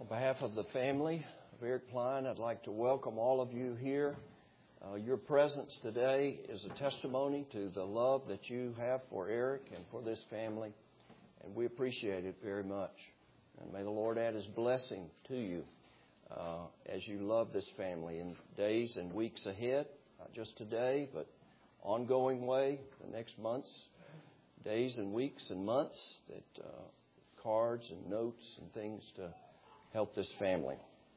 behalf of the family of Eric Klein, I'd like to welcome all of you here. Your presence today is a testimony to the love that you have for Eric and for this family, and we appreciate it very much. And may the Lord add His blessing to you as you love this family in days and weeks ahead, not just today, but ongoing way, the next months, days and weeks and months, that cards and notes and things to help this family.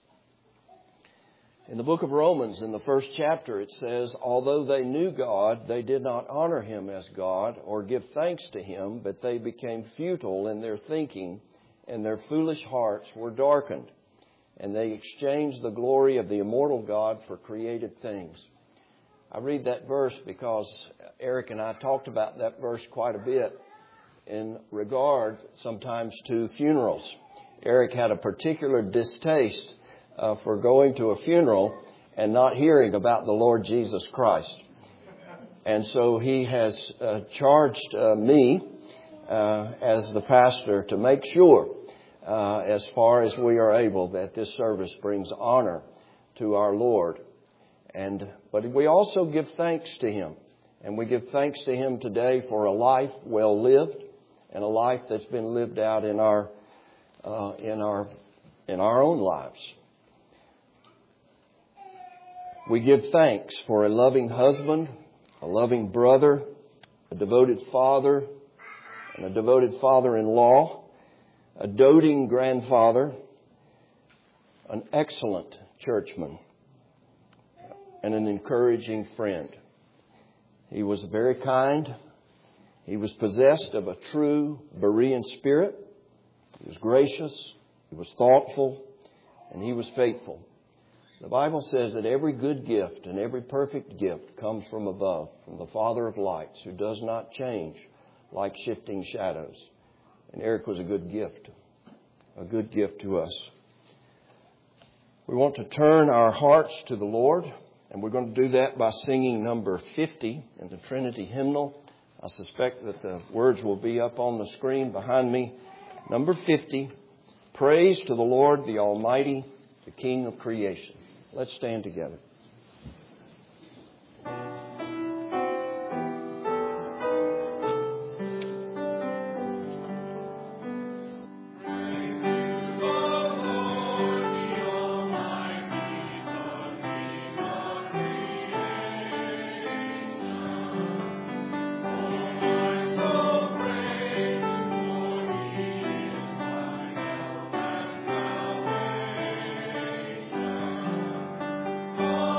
In the book of Romans, in the first chapter, it says, although they knew God, they did not honor Him as God or give thanks to Him, but they became futile in their thinking, and their foolish hearts were darkened. And they exchanged the glory of the immortal God for created things. I read that verse because Eric and I talked about that verse quite a bit in regard sometimes to funerals. Eric had a particular distaste for going to a funeral and not hearing about the Lord Jesus Christ. And so he has charged me as the pastor to make sure, as far as we are able, that this service brings honor to our Lord. But we also give thanks to Him. And we give thanks to Him today for a life well lived and a life that's been lived out in our own lives. We give thanks for a loving husband, a loving brother, a devoted father, and a devoted father-in-law, a doting grandfather, an excellent churchman, and an encouraging friend. He was very kind. He was possessed of a true Berean spirit. He was gracious. He was thoughtful. And he was faithful. The Bible says that every good gift and every perfect gift comes from above, from the Father of lights, who does not change like shifting shadows. And Eric was a good gift to us. We want to turn our hearts to the Lord, and we're going to do that by singing number 50 in the Trinity hymnal. I suspect that the words will be up on the screen behind me. Number 50, Praise to the Lord, the Almighty, the King of creation. Let's stand together. Oh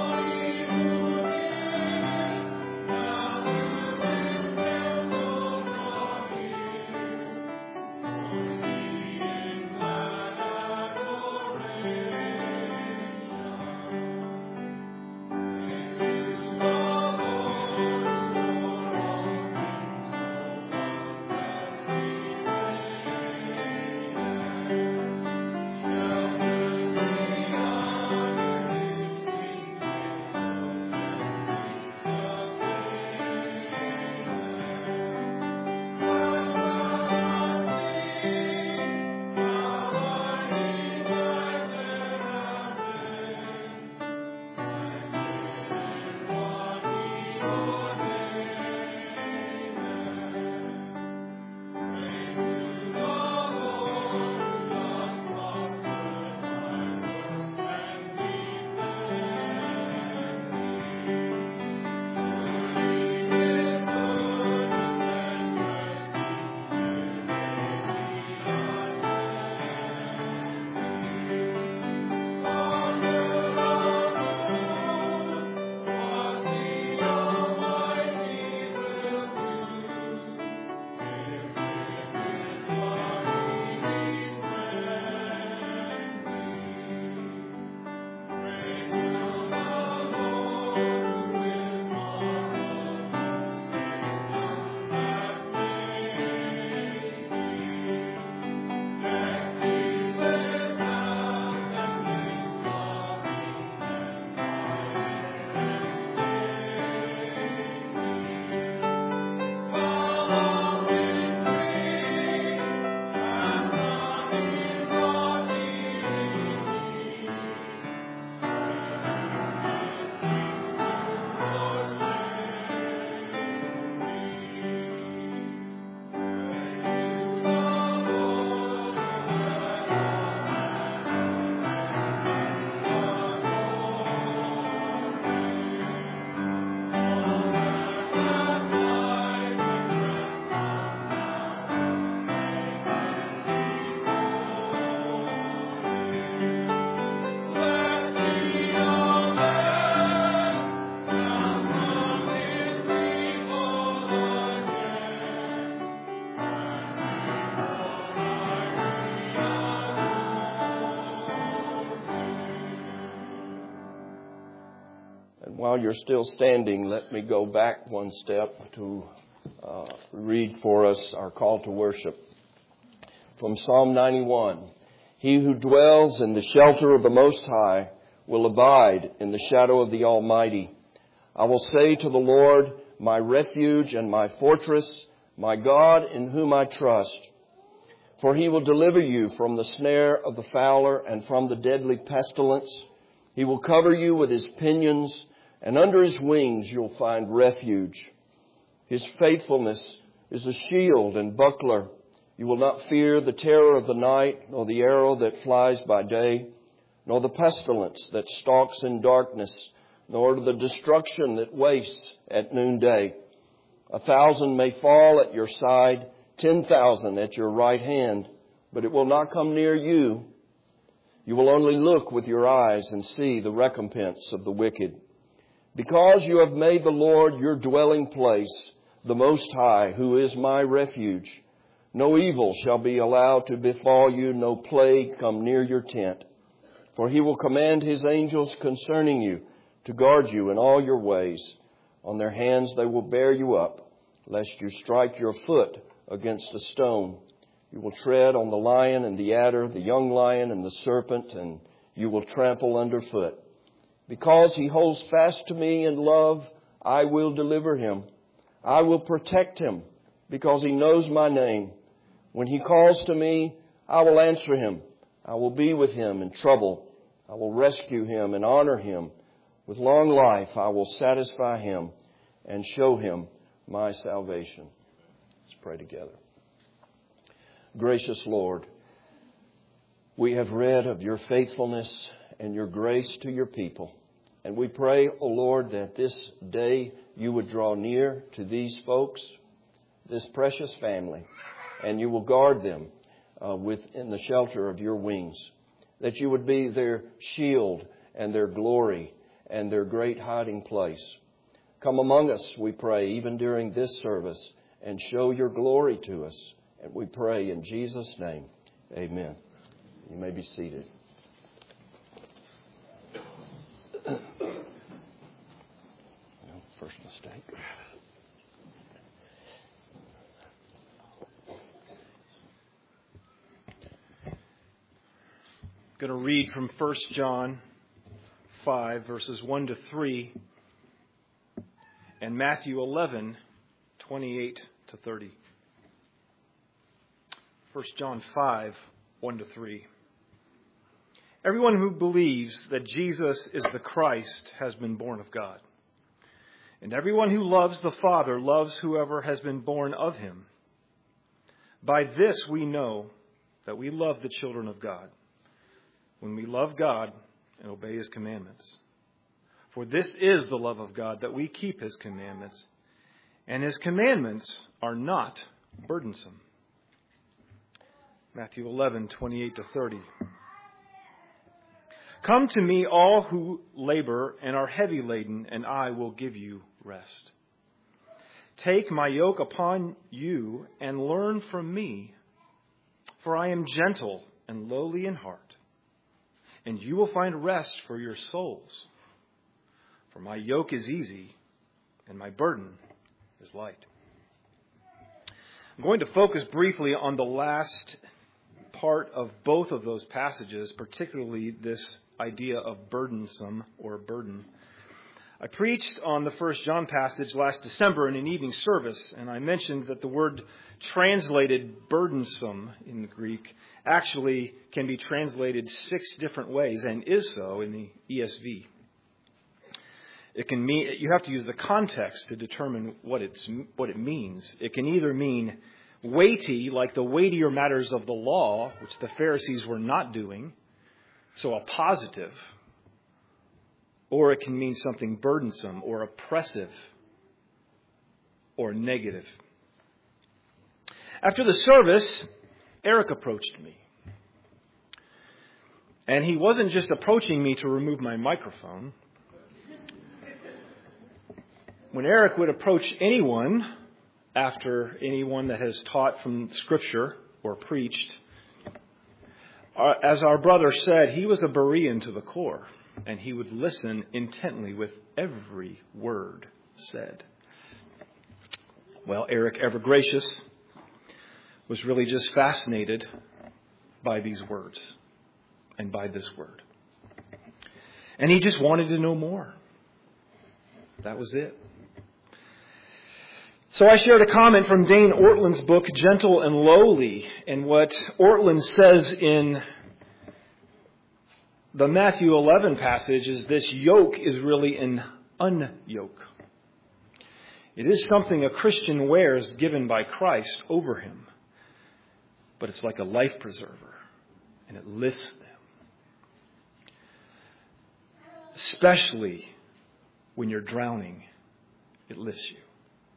while you're still standing, let me go back one step to read for us our call to worship. From Psalm 91, He who dwells in the shelter of the Most High will abide in the shadow of the Almighty. I will say to the Lord, my refuge and my fortress, my God in whom I trust. For He will deliver you from the snare of the fowler and from the deadly pestilence. He will cover you with His pinions, and under His wings you'll find refuge. His faithfulness is a shield and buckler. You will not fear the terror of the night, nor the arrow that flies by day, nor the pestilence that stalks in darkness, nor the destruction that wastes at noonday. 1,000 may fall at your side, 10,000 at your right hand, but it will not come near you. You will only look with your eyes and see the recompense of the wicked. Because you have made the Lord your dwelling place, the Most High, who is my refuge, no evil shall be allowed to befall you, no plague come near your tent. For He will command His angels concerning you to guard you in all your ways. On their hands they will bear you up, lest you strike your foot against a stone. You will tread on the lion and the adder, the young lion and the serpent, and you will trample underfoot. Because He holds fast to me in love, I will deliver him. I will protect him, because he knows my name. When he calls to me, I will answer him. I will be with him in trouble. I will rescue him and honor him. With long life I will satisfy him and show him my salvation. Let's pray together. Gracious Lord, we have read of your faithfulness and your grace to your people. And we pray, O Lord, that this day you would draw near to these folks, this precious family, and you will guard them within the shelter of your wings. That you would be their shield and their glory and their great hiding place. Come among us, we pray, even during this service, and show your glory to us. And we pray in Jesus' name, amen. You may be seated. First mistake. I'm going to read from 1 John 5, verses 1 to 3, and Matthew 11, 28 to 30. 1 John 5, 1 to 3. Everyone who believes that Jesus is the Christ has been born of God. And everyone who loves the Father loves whoever has been born of him. By this we know that we love the children of God, when we love God and obey His commandments. For this is the love of God, that we keep His commandments, and His commandments are not burdensome. Matthew 11, 28 to 30. Come to me, all who labor and are heavy laden, and I will give you rest. Take my yoke upon you and learn from me, for I am gentle and lowly in heart, and you will find rest for your souls. For my yoke is easy and my burden is light. I'm going to focus briefly on the last part of both of those passages, particularly this idea of burdensome or burden. I preached on the 1 John passage last December in an evening service, and I mentioned that the word translated burdensome in the Greek actually can be translated 6 different ways, and is so in the ESV. It can mean, you have to use the context to determine what it means. It can either mean weighty, like the weightier matters of the law, which the Pharisees were not doing, so a positive. Or it can mean something burdensome or oppressive or negative. After the service, Eric approached me. And he wasn't just approaching me to remove my microphone. When Eric would approach anyone, after anyone that has taught from Scripture or preached, as our brother said, he was a Berean to the core. and he would listen intently with every word said. Well, Eric, ever gracious, was really just fascinated by these words and by this word. And he just wanted to know more. That was it. So I shared a comment from Dane Ortland's book, Gentle and Lowly, and what Ortland says in the Matthew 11 passage is this yoke is really an unyoke. It is something a Christian wears given by Christ over him, but it's like a life preserver, and it lifts them. Especially when you're drowning, it lifts you.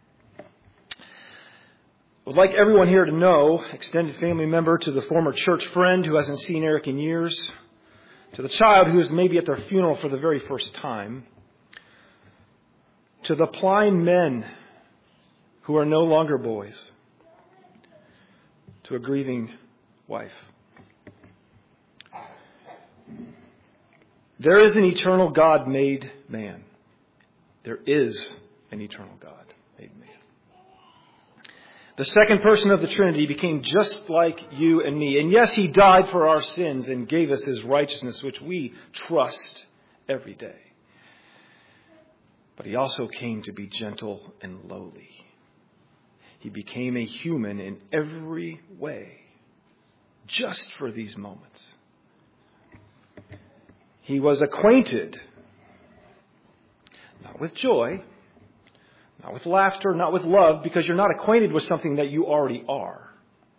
I would like everyone here to know, extended family member, to the former church friend who hasn't seen Eric in years, to the child who is maybe at their funeral for the very first time, to the blind men who are no longer boys, to a grieving wife. There is an eternal God made man. There is an eternal God made man. The second person of the Trinity became just like you and me. And yes, he died for our sins and gave us his righteousness, which we trust every day. But he also came to be gentle and lowly. He became a human in every way, just for these moments. He was acquainted, not with joy, not with laughter, not with love, because you're not acquainted with something that you already are.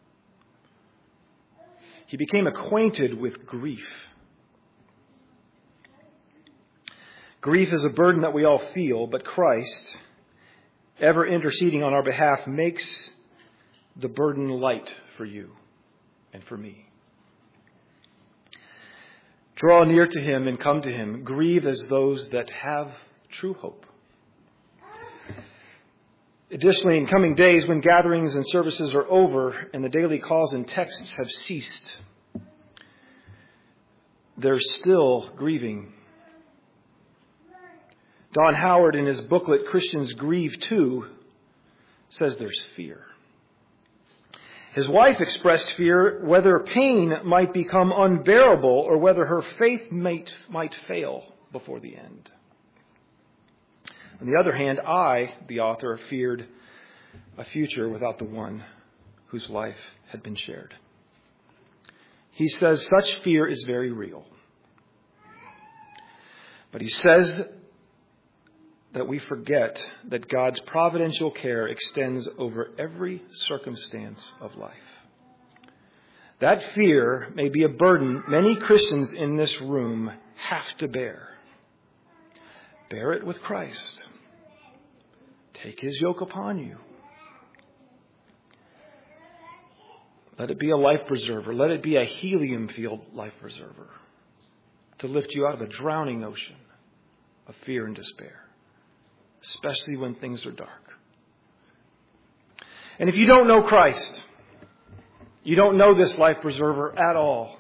He became acquainted with grief. Grief is a burden that we all feel, but Christ, ever interceding on our behalf, makes the burden light for you and for me. Draw near to him and come to him. Grieve as those that have true hope. Additionally, in coming days, when gatherings and services are over and the daily calls and texts have ceased, there's still grieving. Don Howard, in his booklet, Christians Grieve Too, says there's fear. His wife expressed fear whether pain might become unbearable or whether her faith might fail before the end. On the other hand, I, the author, feared a future without the one whose life had been shared. He says such fear is very real. But he says that we forget that God's providential care extends over every circumstance of life. That fear may be a burden many Christians in this room have to bear. Bear it with Christ. Take his yoke upon you. Let it be a life preserver. Let it be a helium-filled life preserver to lift you out of a drowning ocean of fear and despair, especially when things are dark. And if you don't know Christ, you don't know this life preserver at all.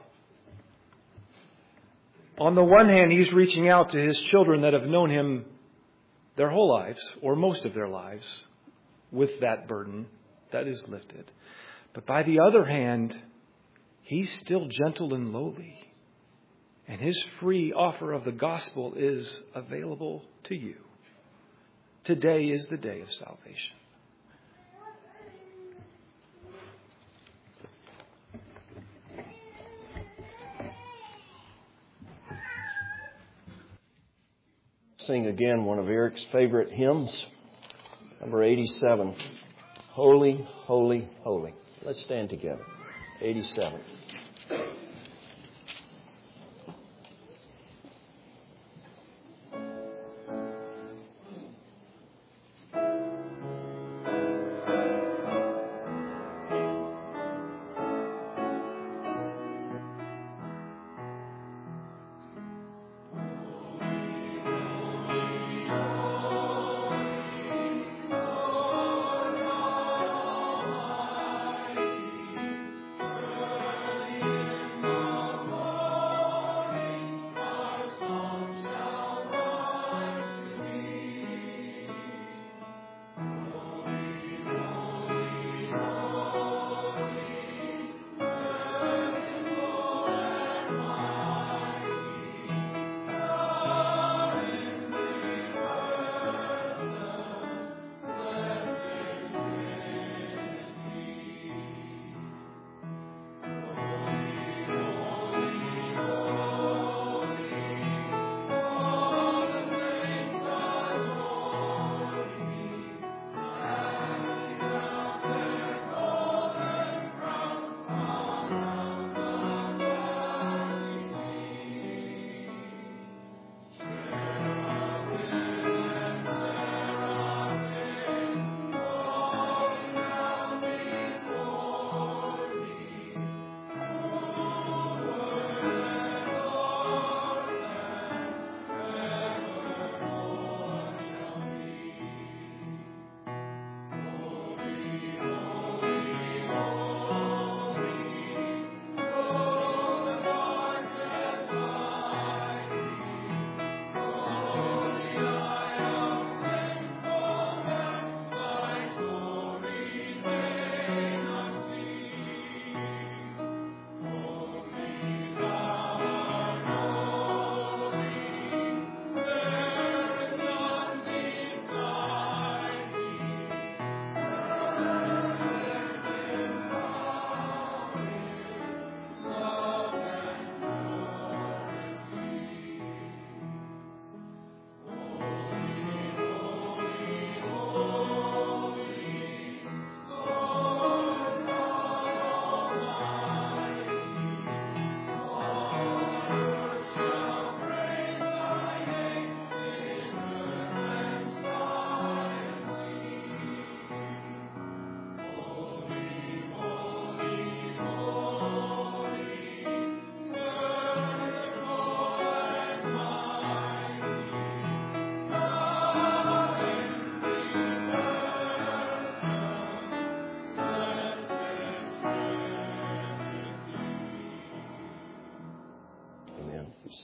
On the one hand, he's reaching out to his children that have known him their whole lives, or most of their lives, with that burden that is lifted. But by the other hand, he's still gentle and lowly. And his free offer of the gospel is available to you. Today is the day of salvation. Sing again one of Eric's favorite hymns, number 87. Holy, holy, holy. Let's stand together. 87.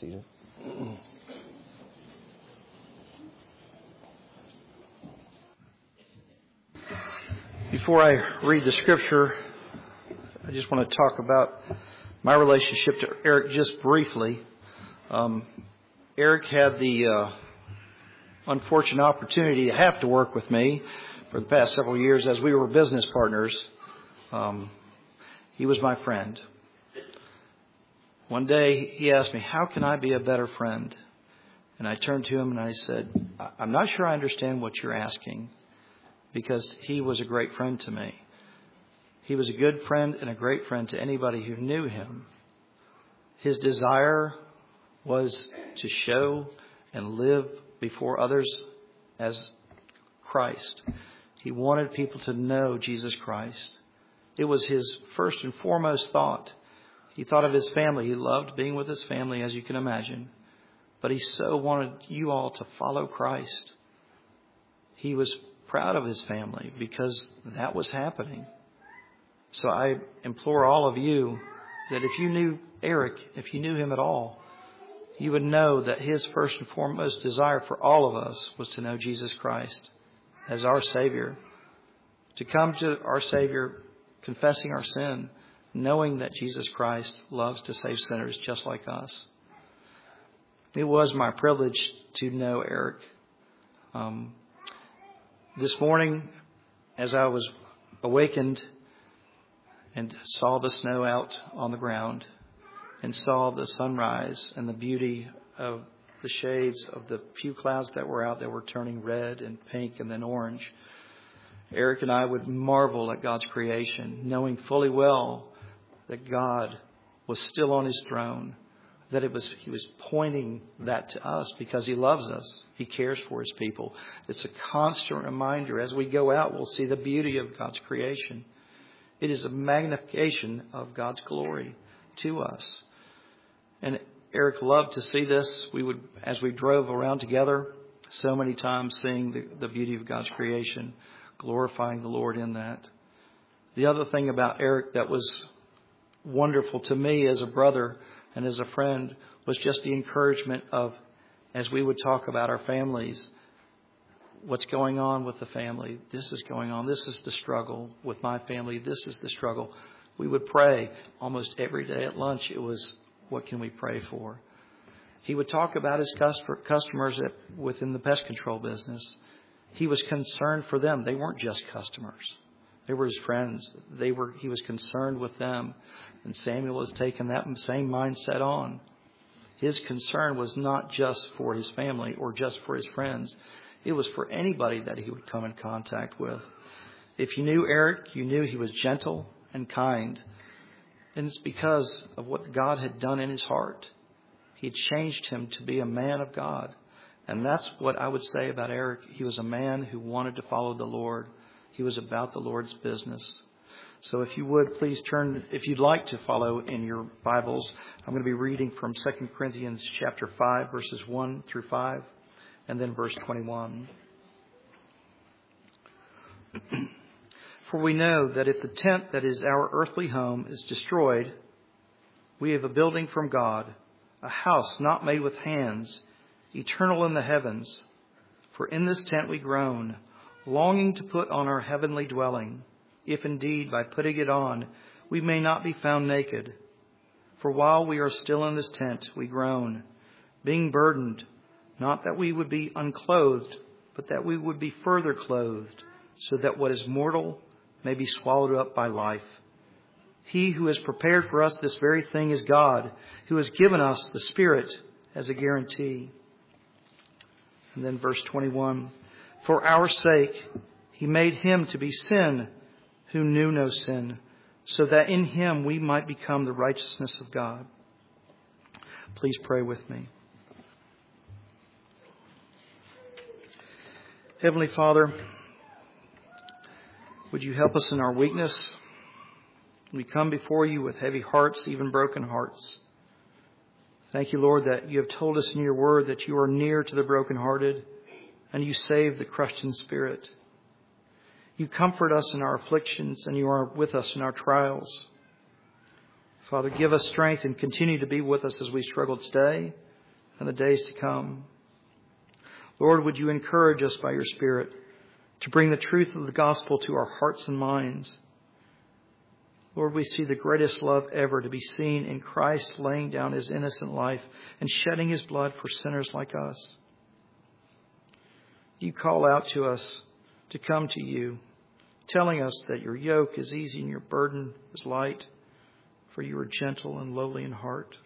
seated. Before I read the scripture, I just want to talk about my relationship to Eric just briefly. Eric had the unfortunate opportunity to have to work with me for the past several years as we were business partners. He was my friend. One day he asked me, how can I be a better friend? And I turned to him and I said, I'm not sure I understand what you're asking, because he was a great friend to me. He was a good friend and a great friend to anybody who knew him. His desire was to show and live before others as Christ. He wanted people to know Jesus Christ. It was his first and foremost thought. He thought of his family. He loved being with his family, as you can imagine. But he so wanted you all to follow Christ. He was proud of his family because that was happening. So I implore all of you that if you knew Eric, if you knew him at all, you would know that his first and foremost desire for all of us was to know Jesus Christ as our Savior. To come to our Savior confessing our sin, knowing that Jesus Christ loves to save sinners just like us. It was my privilege to know Eric. This morning, as I was awakened and saw the snow out on the ground and saw the sunrise and the beauty of the shades of the few clouds that were out that were turning red and pink and then orange, Eric and I would marvel at God's creation, knowing fully well that God was still on his throne, that he was pointing that to us because he loves us. He cares for his people. It's a constant reminder. As we go out, we'll see the beauty of God's creation. It is a magnification of God's glory to us. And Eric loved to see this. As we drove around together, so many times seeing the beauty of God's creation, glorifying the Lord in that. The other thing about Eric that was wonderful to me as a brother and as a friend was just the encouragement of, as we would talk about our families, what's going on with the family. This is going on. This is the struggle with my family. This is the struggle. We would pray almost every day at lunch. It was, what can we pray for? He would talk about his customers within the pest control business. He was concerned for them. They weren't just customers. They were his friends. He was concerned with them. And Samuel has taken that same mindset on. His concern was not just for his family or just for his friends. It was for anybody that he would come in contact with. If you knew Eric, you knew he was gentle and kind. And it's because of what God had done in his heart. He had changed him to be a man of God. And that's what I would say about Eric. He was a man who wanted to follow the Lord. He was about the Lord's business. So if you would, please turn, if you'd like to follow in your Bibles, I'm going to be reading from 2 Corinthians chapter 5, verses 1 through 5, and then verse 21. For we know that if the tent that is our earthly home is destroyed, we have a building from God, a house not made with hands, eternal in the heavens. For in this tent we groan, longing to put on our heavenly dwelling, if indeed by putting it on we may not be found naked. For while we are still in this tent we groan, being burdened, not that we would be unclothed, but that we would be further clothed, so that what is mortal may be swallowed up by life. He who has prepared for us this very thing is God, who has given us the Spirit as a guarantee. And then verse 21. For our sake, he made him to be sin who knew no sin, so that in him we might become the righteousness of God. Please pray with me. Heavenly Father, would you help us in our weakness? We come before you with heavy hearts, even broken hearts. Thank you, Lord, that you have told us in your word that you are near to the brokenhearted and you save the crushed in spirit. You comfort us in our afflictions and you are with us in our trials. Father, give us strength and continue to be with us as we struggle today and the days to come. Lord, would you encourage us by your Spirit to bring the truth of the gospel to our hearts and minds. Lord, we see the greatest love ever to be seen in Christ laying down his innocent life and shedding his blood for sinners like us. You call out to us to come to you, telling us that your yoke is easy and your burden is light, for you are gentle and lowly in heart.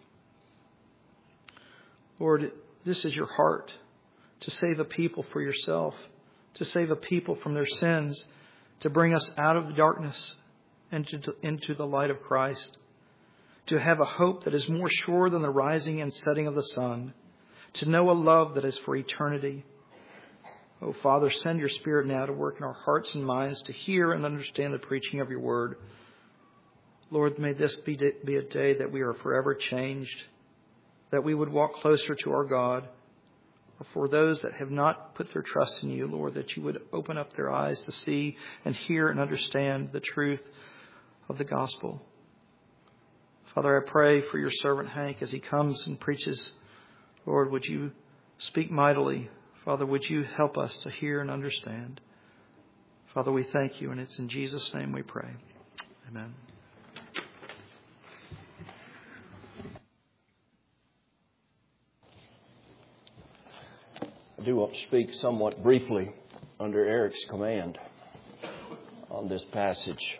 Lord, this is your heart, to save a people for yourself, to save a people from their sins, to bring us out of the darkness and into the light of Christ, to have a hope that is more sure than the rising and setting of the sun, to know a love that is for eternity. Oh, Father, send your Spirit now to work in our hearts and minds to hear and understand the preaching of your word. Lord, may this be a day that we are forever changed, that we would walk closer to our God. Or for those that have not put their trust in you, Lord, that you would open up their eyes to see and hear and understand the truth of the gospel. Father, I pray for your servant Hank as he comes and preaches. Lord, would you speak mightily? Father, would you help us to hear and understand? Father, we thank you, and it's in Jesus' name we pray. Amen. I do want to speak somewhat briefly under Eric's command on this passage.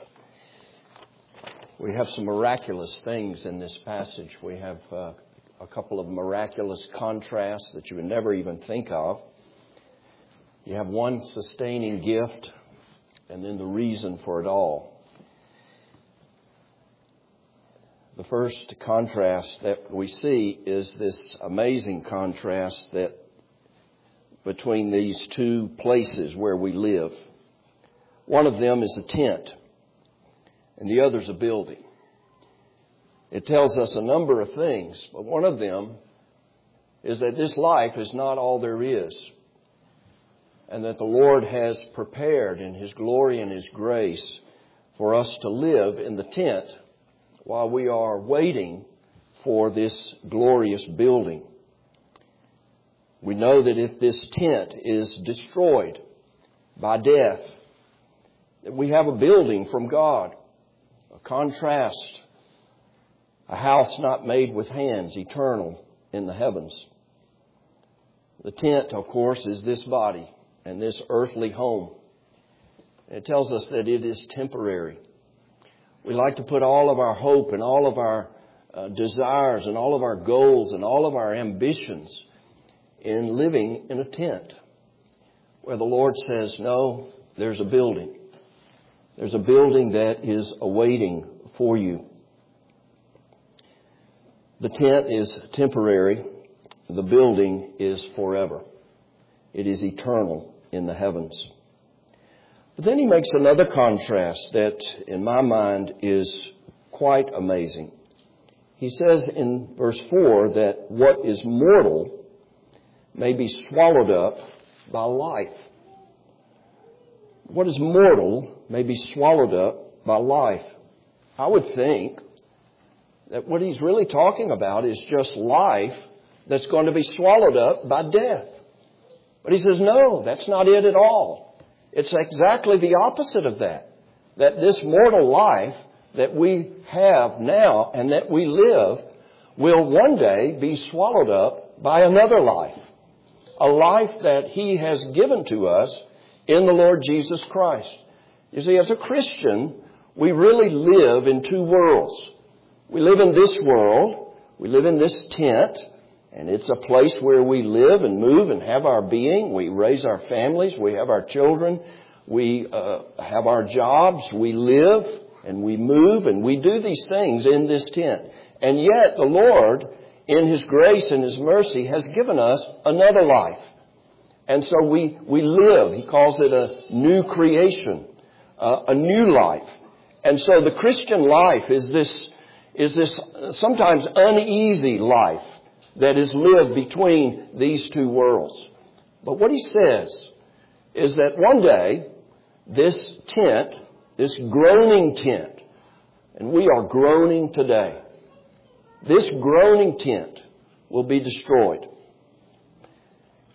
We have some miraculous things in this passage. We have a couple of miraculous contrasts that you would never even think of. You have one sustaining gift and then the reason for it all. The first contrast that we see is this amazing contrast that between these two places where we live. One of them is a tent, and the other is a building. It tells us a number of things, but one of them is that this life is not all there is, and that the Lord has prepared in His glory and His grace for us to live in the tent while we are waiting for this glorious building. We know that if this tent is destroyed by death, that we have a building from God, a contrast, a house not made with hands, eternal in the heavens. The tent, of course, is this body and this earthly home. It tells us that it is temporary. We like to put all of our hope and all of our desires and all of our goals and all of our ambitions in living in a tent, where the Lord says, no, there's a building. There's a building that is awaiting for you. The tent is temporary. The building is forever. It is eternal in the heavens. But then he makes another contrast that, in my mind, is quite amazing. He says in verse 4 that what is mortal may be swallowed up by life. What is mortal may be swallowed up by life. I would think that what he's really talking about is just life that's going to be swallowed up by death. But he says, no, that's not it at all. It's exactly the opposite of that. That this mortal life that we have now and that we live will one day be swallowed up by another life. A life that He has given to us in the Lord Jesus Christ. You see, as a Christian, we really live in two worlds. We live in this world. We live in this tent. And it's a place where we live and move and have our being. We raise our families. We have our children. We have our jobs. We live and we move and we do these things in this tent. And yet the Lord, in His grace and His mercy, has given us another life. And so we live. He calls it a new creation, a new life. And so the Christian life is this sometimes uneasy life that is lived between these two worlds. But what he says is that one day, this tent, this groaning tent, and we are groaning today, this groaning tent will be destroyed.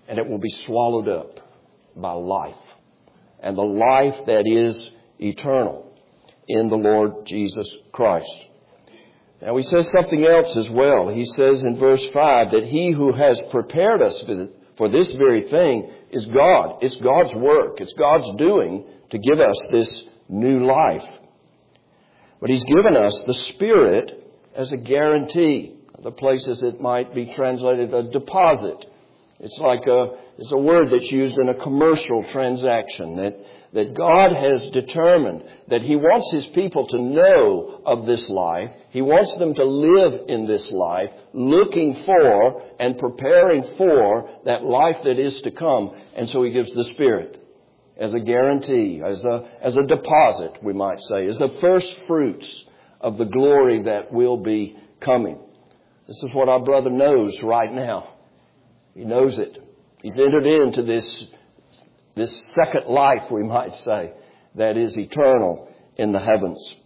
and it will be swallowed up by life. And the life that is eternal in the Lord Jesus Christ. Now he says something else as well. He says in verse 5 that He who has prepared us for this very thing is God. It's God's work. It's God's doing to give us this new life. But He's given us the Spirit as a guarantee. Other places it might be translated a deposit. It's a word that's used in a commercial transaction that God has determined that He wants His people to know of this life. He wants them to live in this life, looking for and preparing for that life that is to come. And so He gives the Spirit as a guarantee, as a deposit, we might say, as the first fruits of the glory that will be coming. This is what our brother knows right now. He knows it. He's entered into this second life, we might say, that is eternal in the heavens.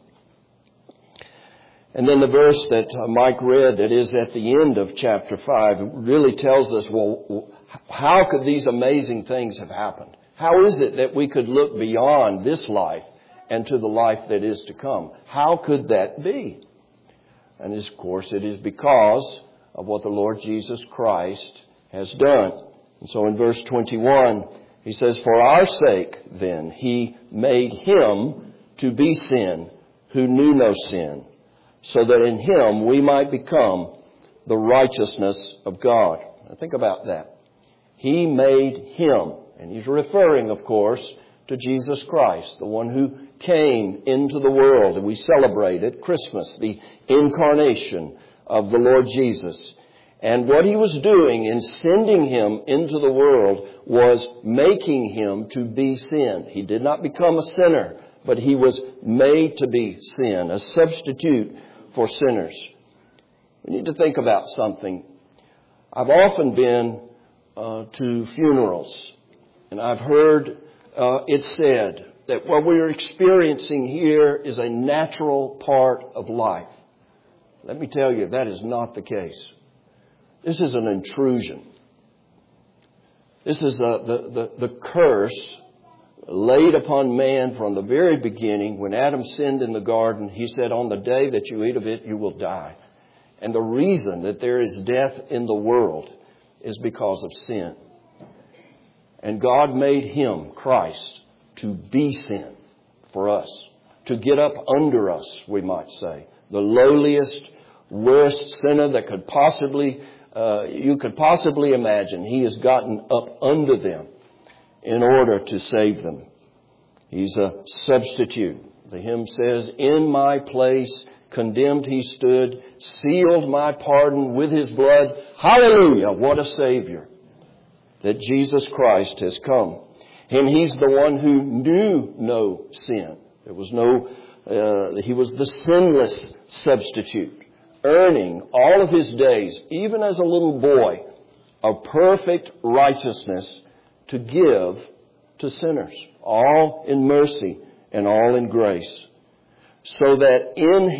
And then the verse that Mike read that is at the end of chapter 5 really tells us, well, how could these amazing things have happened? How is it that we could look beyond this life and to the life that is to come? How could that be? And of course, it is because of what the Lord Jesus Christ has done. And so in verse 21, he says, "For our sake, then, He made Him to be sin who knew no sin, so that in Him we might become the righteousness of God." Now think about that. He made Him. And He's referring, of course, to Jesus Christ, the one who came into the world. And we celebrate at Christmas the incarnation of the Lord Jesus. And what He was doing in sending Him into the world was making Him to be sin. He did not become a sinner, but He was made to be sin, a substitute for sinners. We need to think about something. I've often been to funerals, and I've heard it said that what we're experiencing here is a natural part of life. Let me tell you, that is not the case. This is an intrusion. This is the curse laid upon man from the very beginning. When Adam sinned in the garden, He said, "On the day that you eat of it, you will die." And the reason that there is death in the world is because of sin. And God made Him, Christ, to be sin for us, to get up under us, we might say. The lowliest, worst sinner that you could possibly imagine. He has gotten up under them in order to save them. He's a substitute. The hymn says, "In my place condemned He stood, sealed my pardon with His blood." Hallelujah! What a Savior that Jesus Christ has come. And He's the one who knew no sin. There was He was the sinless substitute, earning all of His days, even as a little boy, of perfect righteousness to give to sinners, all in mercy and all in grace. So that in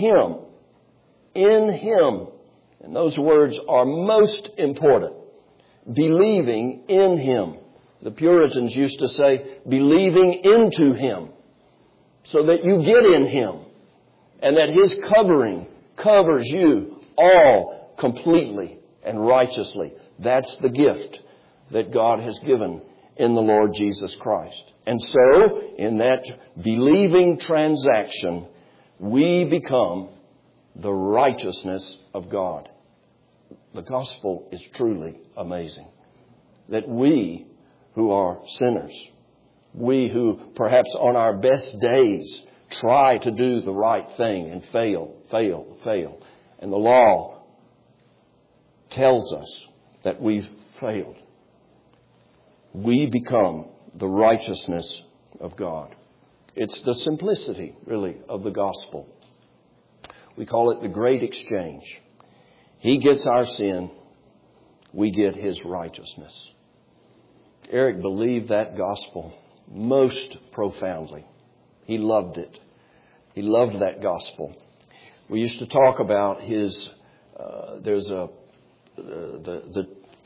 Him, and those words are most important, believing in Him. The Puritans used to say, believing into Him, so that you get in Him, and that His covering covers you all completely and righteously. That's the gift that God has given in the Lord Jesus Christ. And so, in that believing transaction, we become the righteousness of God. The gospel is truly amazing. That we who are sinners, we who perhaps on our best days try to do the right thing and fail. And the law tells us that we've failed. We become the righteousness of God. It's the simplicity, really, of the gospel. We call it the great exchange. He gets our sin. We get His righteousness. Eric believed that gospel most profoundly. He loved it. He loved that gospel. We used to talk about his, the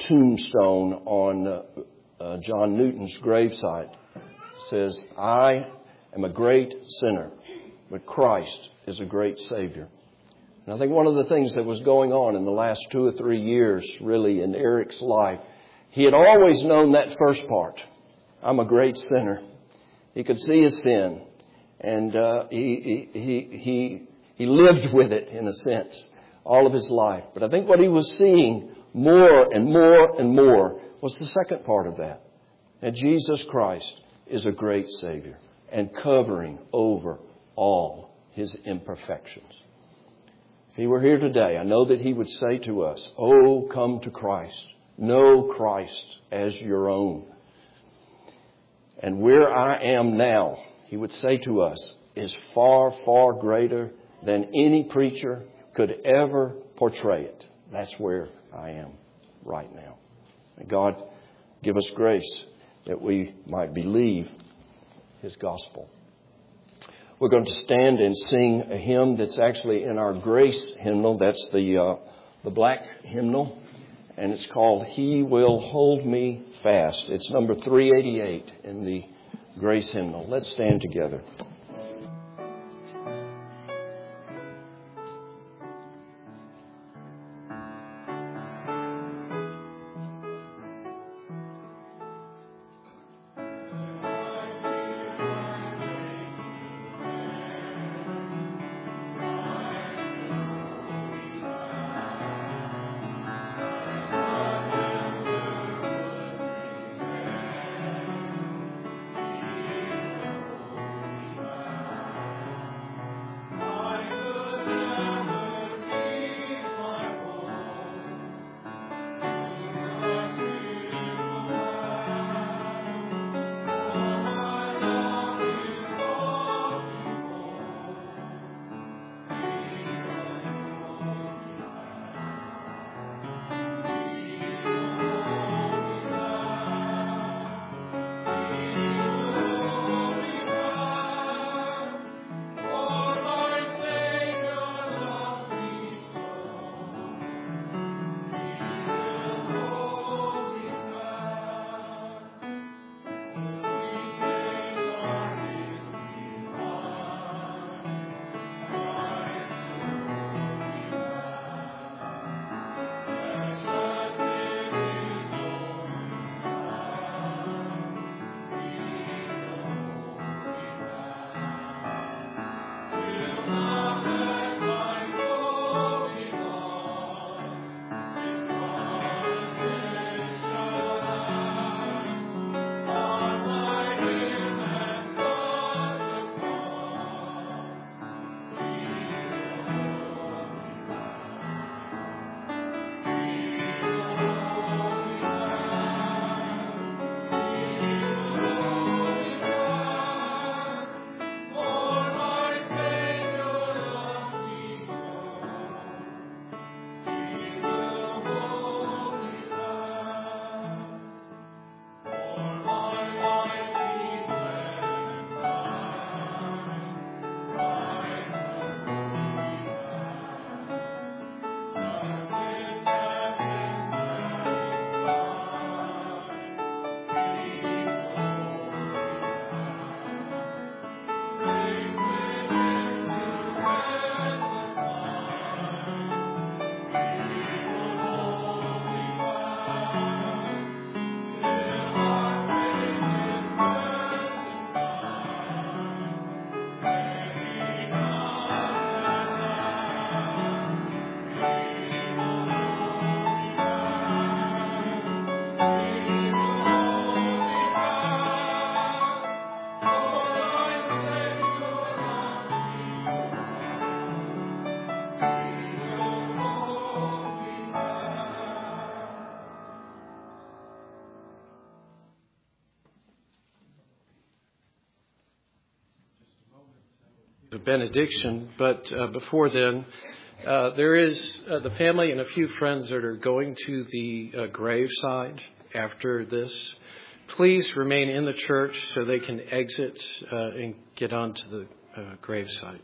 tombstone on John Newton's gravesite. It says, "I am a great sinner, but Christ is a great Savior." And I think one of the things that was going on in the last 2 or 3 years, really, in Eric's life, he had always known that first part. I'm a great sinner. He could see his sin, and he lived with it, in a sense, all of his life. But I think what he was seeing more and more and more was the second part of that. That Jesus Christ is a great Savior and covering over all his imperfections. If he were here today, I know that he would say to us, "Oh, come to Christ. Know Christ as your own." And where I am now, he would say to us, is far, far greater than any preacher could ever portray it. That's where I am right now. May God give us grace that we might believe his gospel. We're going to stand and sing a hymn that's actually in our grace hymnal. That's the black hymnal. And it's called "He Will Hold Me Fast." It's number 388 in the grace hymnal. Let's stand together. The benediction, but before then, there is the family and a few friends that are going to the graveside after this. Please remain in the church so they can exit and get onto the graveside.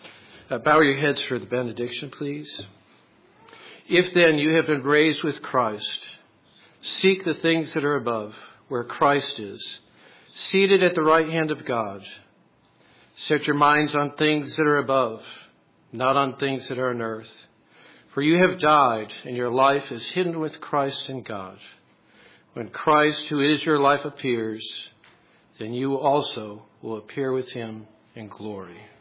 Bow your heads for the benediction, please. If then you have been raised with Christ, Seek the things that are above, where Christ is, seated at the right hand of God. Set your minds on things that are above, not on things that are on earth. For you have died, and your life is hidden with Christ in God. When Christ, who is your life, appears, then you also will appear with him in glory.